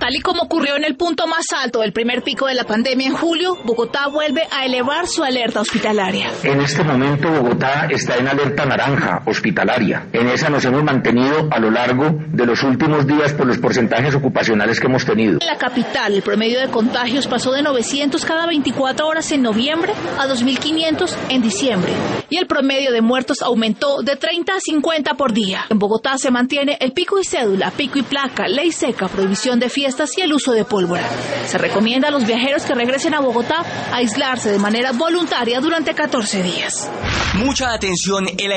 Tal y como ocurrió en el punto más alto del primer pico de la pandemia en julio, Bogotá vuelve a elevar su alerta hospitalaria. En este momento Bogotá está en alerta naranja hospitalaria. En esa nos hemos mantenido a lo largo de los últimos días por los porcentajes ocupacionales que hemos tenido. En la capital, el promedio de contagios pasó de 900 cada 24 horas en noviembre a 2.500 en diciembre. Y el promedio de muertos aumentó de 30 a 50 por día. En Bogotá se mantiene el pico y cédula, pico y placa, ley seca, prohibición de fiestas y el uso de pólvora. Se recomienda a los viajeros que regresen a Bogotá a aislarse de manera voluntaria durante 14 días. Mucha atención,